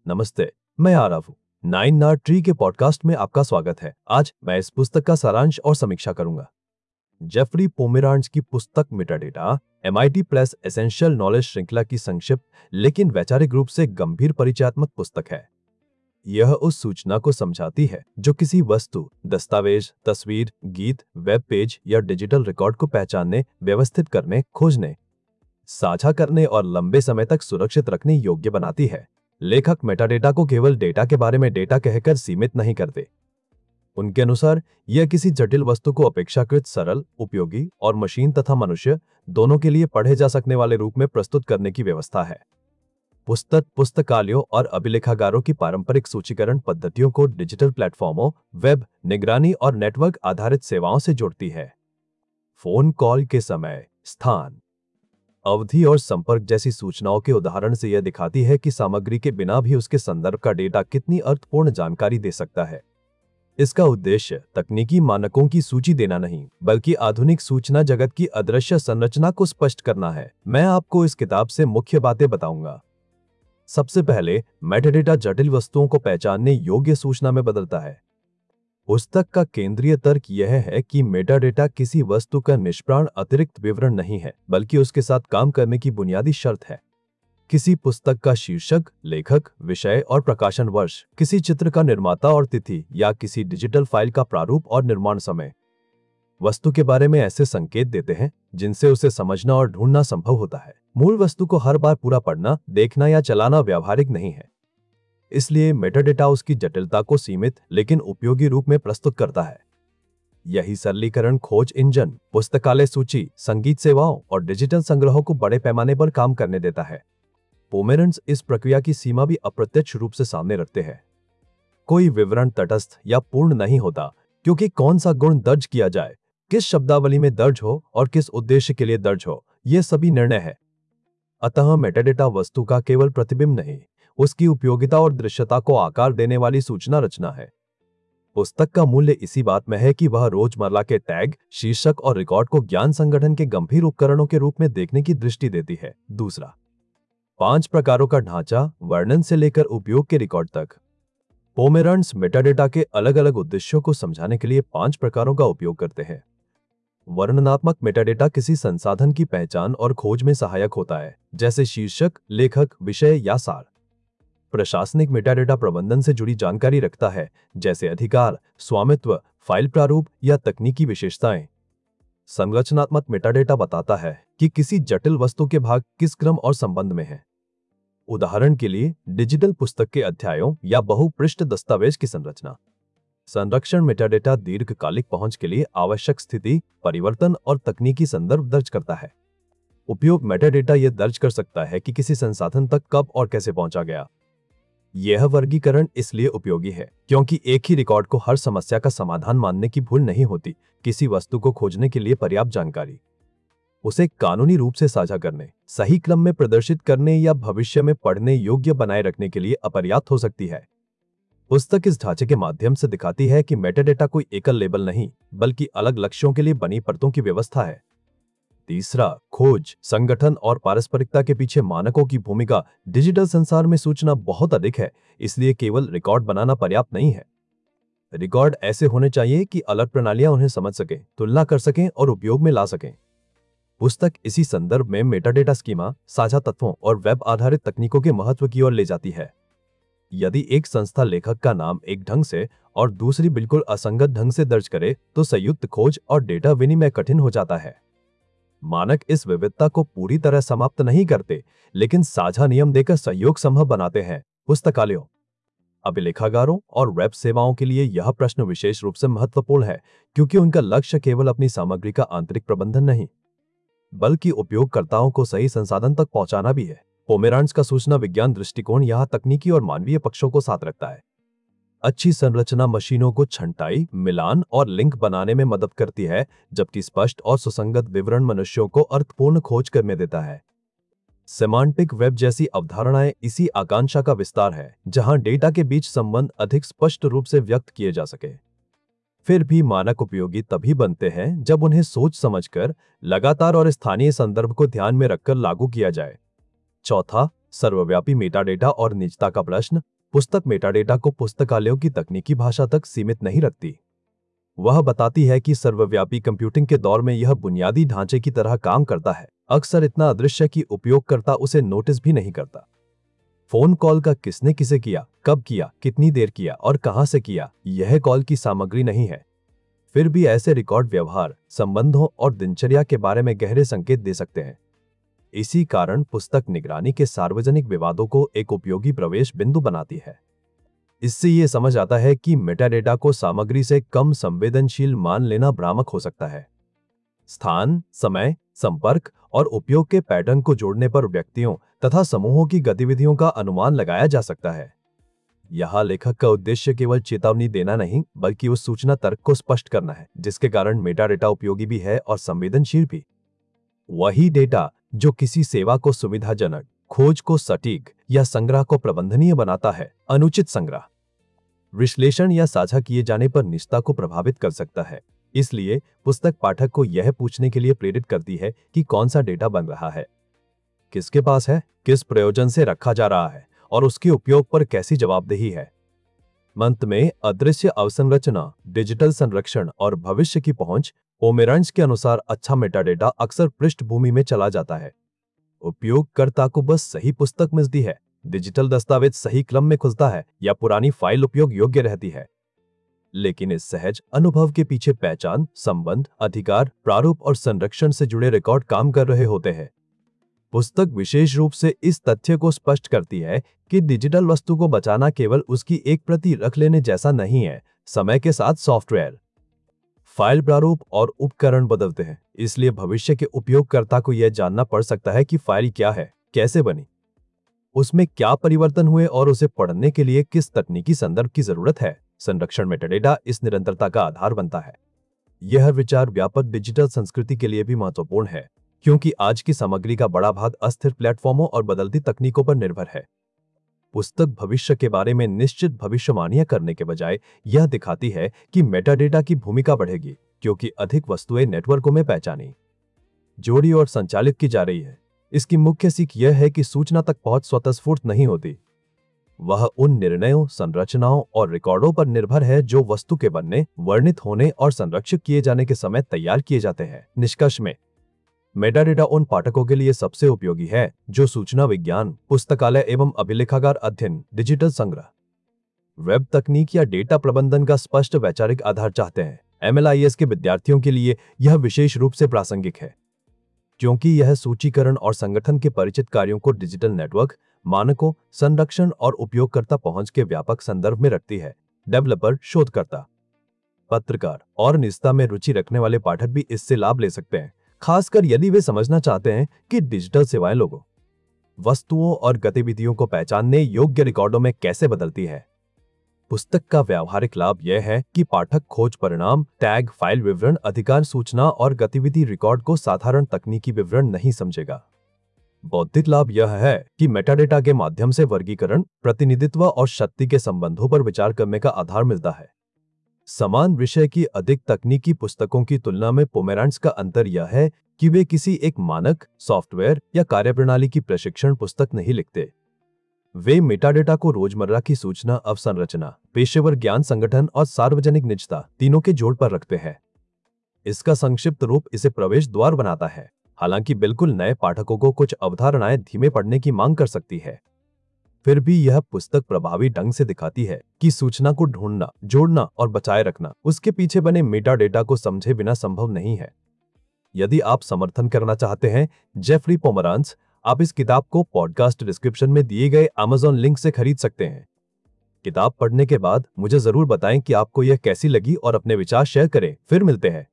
नमस्ते, मैं आरव हूँ। नाइन नाट ट्री के पॉडकास्ट में आपका स्वागत है। आज मैं इस पुस्तक का सारांश और समीक्षा करूंगा। जेफरी पोमेरांज की पुस्तक metadata MIT press essential knowledge श्रृंखला की संक्षिप्त लेकिन वैचारिक रूप से गंभीर परिचयात्मक पुस्तक है। यह उस सूचना को समझाती है जो किसी वस्तु, दस्तावेज, तस्वीर, गीत, वेब पेज या डिजिटल रिकॉर्ड को पहचानने, व्यवस्थित करने, खोजने, साझा करने और लंबे समय तक सुरक्षित रखने योग्य बनाती है। लेखक मेटाडेटा को केवल डेटा के बारे में डेटा कहकर सीमित नहीं करते। उनके अनुसार यह किसी जटिल वस्तु को अपेक्षाकृत सरल, उपयोगी और मशीन तथा मनुष्य दोनों के लिए पढ़े जा सकने वाले रूप में प्रस्तुत करने की व्यवस्था है। पुस्तक पुस्तकालयों और अभिलेखागारों की पारंपरिक सूचीकरण पद्धतियों को डिजिटल प्लेटफॉर्मों, वेब, निगरानी और नेटवर्क आधारित सेवाओं से जोड़ती है। फोन कॉल के समय, स्थान, अवधि और संपर्क जैसी सूचनाओं के उदाहरण से यह दिखाती है कि सामग्री के बिना भी उसके संदर्भ का डेटा कितनी अर्थपूर्ण जानकारी दे सकता है। इसका उद्देश्य तकनीकी मानकों की सूची देना नहीं, बल्कि आधुनिक सूचना जगत की अदृश्य संरचना को स्पष्ट करना है। मैं आपको इस किताब से मुख्य बातें बताऊंगा। सबसे पहले, मेटाडेटा जटिल वस्तुओं को पहचानने योग्य सूचना में बदलता है। पुस्तक का केंद्रीय तर्क यह है कि मेटाडेटा किसी वस्तु का निष्प्राण अतिरिक्त विवरण नहीं है, बल्कि उसके साथ काम करने की बुनियादी शर्त है। किसी पुस्तक का शीर्षक, लेखक, विषय और प्रकाशन वर्ष, किसी चित्र का निर्माता और तिथि, या किसी डिजिटल फाइल का प्रारूप और निर्माण समय वस्तु के बारे में ऐसे संकेत देते हैं जिनसे उसे समझना और ढूंढना संभव होता है। मूल वस्तु को हर बार पूरा पढ़ना, देखना या चलाना व्यावहारिक नहीं है। इसलिए मेटाडेटा उसकी जटिलता को सीमित लेकिन उपयोगी रूप में प्रस्तुत करता है। यही सरलीकरण खोज इंजन, पुस्तकालय सूची, संगीत सेवाओं और डिजिटल संग्रहों को बड़े पैमाने पर काम करने देता है। पोमेरेंट्स इस प्रक्रिया की सीमा भी अप्रत्यक्ष रूप से सामने रखते हैं। कोई विवरण तटस्थ या पूर्ण नहीं होता, क्योंकि कौन सा गुण दर्ज किया जाए, किस शब्दावली में दर्ज हो और किस उद्देश्य के लिए दर्ज हो, ये सभी निर्णय है। अतः मेटाडेटा वस्तु का केवल प्रतिबिंब नहीं, उसकी उपयोगिता और दृश्यता को आकार देने वाली सूचना रचना है। पुस्तक का मूल्य इसी बात में है कि वह रोजमर्रा के टैग, शीर्षक और रिकॉर्ड को ज्ञान संगठन के गंभीर उपकरणों के रूप में देखने की दृष्टि देती है। दूसरा, 5 प्रकारों का ढांचा, वर्णन से लेकर उपयोग के रिकॉर्ड तक। पोमेरांज मेटाडेटा के अलग अलग उद्देश्यों को समझाने के लिए 5 प्रकारों का उपयोग करते हैं। वर्णनात्मक मेटाडेटा किसी संसाधन की पहचान और खोज में सहायक होता है, जैसे शीर्षक, लेखक, विषय या सार। प्रशासनिक मेटाडेटा प्रबंधन से जुड़ी जानकारी रखता है, जैसे अधिकार, स्वामित्व, फाइल प्रारूप या तकनीकी विशेषताएं। संरचनात्मक मेटाडेटा बताता है कि किसी जटिल वस्तु के भाग किस क्रम और संबंध में हैं। उदाहरण के लिए, डिजिटल पुस्तक के अध्यायों या बहुपृष्ठ दस्तावेज की संरचना। संरक्षण मेटाडेटा दीर्घकालिक पहुंच के लिए आवश्यक स्थिति, परिवर्तन और तकनीकी संदर्भ दर्ज करता है। उपयोग मेटाडेटा यह दर्ज कर सकता है कि किसी संसाधन तक कब और कैसे पहुंचा गया। यह वर्गीकरण इसलिए उपयोगी है क्योंकि एक ही रिकॉर्ड को हर समस्या का समाधान मानने की भूल नहीं होती। किसी वस्तु को खोजने के लिए पर्याप्त जानकारी उसे कानूनी रूप से साझा करने, सही क्रम में प्रदर्शित करने या भविष्य में पढ़ने योग्य बनाए रखने के लिए अपर्याप्त हो सकती है। पुस्तक इस ढांचे के माध्यम से दिखाती है कि मेटाडेटा कोई एकल लेबल नहीं, बल्कि अलग लक्ष्यों के लिए बनी परतों की व्यवस्था है। तीसरा, खोज, संगठन और पारस्परिकता के पीछे मानकों की भूमिका। डिजिटल संसार में सूचना बहुत अधिक है, इसलिए केवल रिकॉर्ड बनाना पर्याप्त नहीं है। रिकॉर्ड ऐसे होने चाहिए कि अलग प्रणालियां उन्हें समझ सकें, तुलना कर सकें और उपयोग में ला सकें। पुस्तक इसी संदर्भ में मेटाडेटा स्कीमा, साझा तत्वों और वेब आधारित तकनीकों के महत्व की ओर ले जाती है। यदि एक संस्था लेखक का नाम एक ढंग से और दूसरी बिल्कुल असंगत ढंग से दर्ज करे, तो संयुक्त खोज और डेटा विनिमय कठिन हो जाता है। मानक इस विविधता को पूरी तरह समाप्त नहीं करते, लेकिन साझा नियम देकर सहयोग संभव बनाते हैं। पुस्तकालयों, अभिलेखागारों और वेब सेवाओं के लिए यह प्रश्न विशेष रूप से महत्वपूर्ण है, क्योंकि उनका लक्ष्य केवल अपनी सामग्री का आंतरिक प्रबंधन नहीं, बल्कि उपयोगकर्ताओं को सही संसाधन तक पहुंचाना भी है। पोमेरांज का सूचना विज्ञान दृष्टिकोण यहां तकनीकी और मानवीय पक्षों को साथ रखता है। अच्छी संरचना मशीनों को छंटाई, मिलान और लिंक बनाने में मदद करती है, जबकि स्पष्ट और सुसंगत विवरण मनुष्यों को अर्थपूर्ण खोज करने देता है। सेमांटिक वेब जैसी अवधारणाएं इसी आकांक्षा का विस्तार है, जहां डेटा के बीच संबंध अधिक स्पष्ट रूप से व्यक्त किए जा सके। फिर भी मानक उपयोगी तभी बनते हैं जब उन्हें सोच समझकर, लगातार और स्थानीय संदर्भ को ध्यान में रखकर लागू किया जाए। चौथा, सर्वव्यापी मेटाडेटा और निजता का प्रश्न। पुस्तक मेटाडेटा को पुस्तकालयों की तकनीकी भाषा तक सीमित नहीं रखती। वह बताती है कि सर्वव्यापी कंप्यूटिंग के दौर में यह बुनियादी ढांचे की तरह काम करता है, अक्सर इतना अदृश्य कि उपयोगकर्ता उसे नोटिस भी नहीं करता। फोन कॉल का किसने किसे किया, कब किया, कितनी देर किया और कहां से किया, यह कॉल की सामग्री नहीं है। फिर भी ऐसे रिकॉर्ड व्यवहार, संबंधों और दिनचर्या के बारे में गहरे संकेत दे सकते हैं। इसी कारण पुस्तक निगरानी के सार्वजनिक विवादों को एक उपयोगी प्रवेश बिंदु बनाती है। इससे ये समझ आता है कि मेटाडेटा को सामग्री से कम संवेदनशील मान लेना भ्रामक हो सकता है। स्थान, समय, संपर्क और उपयोग के पैटर्न को जोड़ने पर व्यक्तियों तथा समूहों की गतिविधियों का अनुमान लगाया जा सकता है। यहाँ लेखक का उद्देश्य केवल चेतावनी देना नहीं, बल्कि उस सूचना तर्क को स्पष्ट करना है जिसके कारण मेटाडेटा उपयोगी भी है और संवेदनशील भी। वही डेटा जो किसी सेवा को सुविधाजनक, खोज को सटीक या संग्रह को प्रबंधनीय बनाता है, अनुचित संग्रह, विश्लेषण या साझा किए जाने पर निजता को प्रभावित कर सकता है। इसलिए पुस्तक पाठक को यह पूछने के लिए प्रेरित करती है कि कौन सा डेटा बन रहा है, किसके पास है, किस प्रयोजन से रखा जा रहा है और उसके उपयोग पर कैसी जवाबदेही है। अंत में अदृश्य अवसंरचना, डिजिटल संरक्षण और भविष्य की पहुंच। पोमेरांज के अनुसार अच्छा मेटाडेटा अक्सर पृष्ठभूमि में चला जाता है। उपयोगकर्ता को बस सही पुस्तक मिलती है, डिजिटल दस्तावेज सही क्रम में खुलता है या पुरानी फाइल उपयोग योग्य रहती है। लेकिन इस सहज अनुभव के पीछे पहचान, संबंध, अधिकार, प्रारूप और संरक्षण से जुड़े रिकॉर्ड काम कर रहे होते हैं। पुस्तक विशेष रूप से इस तथ्य को स्पष्ट करती है कि डिजिटल वस्तु को बचाना केवल उसकी एक प्रति रख लेने जैसा नहीं है। समय के साथ सॉफ्टवेयर, फाइल प्रारूप और उपकरण बदलते हैं, इसलिए भविष्य के उपयोगकर्ता को यह जानना पड़ सकता है कि फाइल क्या है, कैसे बनी, उसमें क्या परिवर्तन हुए और उसे पढ़ने के लिए किस तकनीकी संदर्भ की जरूरत है। संरक्षण मेटाडेटा इस निरंतरता का आधार बनता है। यह विचार व्यापक डिजिटल संस्कृति के लिए भी महत्वपूर्ण है, क्योंकि आज की सामग्री का बड़ा भाग अस्थिर प्लेटफॉर्मों और बदलती तकनीकों पर निर्भर है। पुस्तक भविष्य के बारे में निश्चित भविष्यवाणियां करने के बजाय यह दिखाती है कि मेटाडेटा की भूमिका बढ़ेगी, क्योंकि अधिक वस्तुएं नेटवर्कों में पहचानी, जोड़ी और संचालित की जा रही है। इसकी मुख्य सीख यह है कि सूचना तक पहुंच स्वतःस्फूर्त नहीं होती। वह उन निर्णयों, संरचनाओं और रिकॉर्डों पर निर्भर है जो वस्तु के बनने, वर्णित होने और संरक्षित किए जाने के समय तैयार किए जाते हैं। निष्कर्ष में, मेटाडेटा उन पाठकों के लिए सबसे उपयोगी है जो सूचना विज्ञान, पुस्तकालय एवं अभिलेखागार अध्ययन, डिजिटल संग्रह, वेब तकनीक या डेटा प्रबंधन का स्पष्ट वैचारिक आधार चाहते हैं। MLIS के विद्यार्थियों के लिए यह विशेष रूप से प्रासंगिक है, क्योंकि यह सूचीकरण और संगठन के परिचित कार्यों को डिजिटल नेटवर्क, मानकों, संरक्षण और उपयोगकर्ता पहुंच के व्यापक संदर्भ में रखती है। डेवलपर, शोधकर्ता, पत्रकार और निजता में रुचि रखने वाले पाठक भी इससे लाभ ले सकते हैं, खासकर यदि वे समझना चाहते हैं कि डिजिटल सेवाएं लोगों, वस्तुओं और गतिविधियों को पहचानने योग्य रिकॉर्डों में कैसे बदलती है। पुस्तक का व्यावहारिक लाभ यह है कि पाठक खोज परिणाम, टैग, फाइल विवरण, अधिकार सूचना और गतिविधि रिकॉर्ड को साधारण तकनीकी विवरण नहीं समझेगा। बौद्धिक लाभ यह है कि मेटाडेटा के माध्यम से वर्गीकरण, प्रतिनिधित्व और शक्ति के संबंधों पर विचार करने का आधार मिलता है। समान विषय की अधिक तकनीकी पुस्तकों की तुलना में पोमेरांज का अंतर यह है कि वे किसी एक मानक, सॉफ्टवेयर या कार्यप्रणाली की प्रशिक्षण पुस्तक नहीं लिखते। वे मेटाडेटा को रोजमर्रा की सूचना अवसंरचना, पेशेवर ज्ञान संगठन और सार्वजनिक निजता तीनों के जोड़ पर रखते हैं। इसका संक्षिप्त रूप इसे प्रवेश द्वार बनाता है। हालांकि बिल्कुल नए पाठकों को कुछ अवधारणाएं धीमे पढ़ने की मांग कर सकती है, फिर भी यह पुस्तक प्रभावी ढंग से दिखाती है कि सूचना को ढूंढना, जोड़ना और बचाए रखना उसके पीछे बने मेटाडेटा को समझे बिना संभव नहीं है। यदि आप समर्थन करना चाहते हैं जेफरी पोमेरांज, आप इस किताब को पॉडकास्ट डिस्क्रिप्शन में दिए गए Amazon लिंक से खरीद सकते हैं। किताब पढ़ने के बाद मुझे जरूर बताएं कि आपको यह कैसी लगी और अपने विचार शेयर करें। फिर मिलते हैं।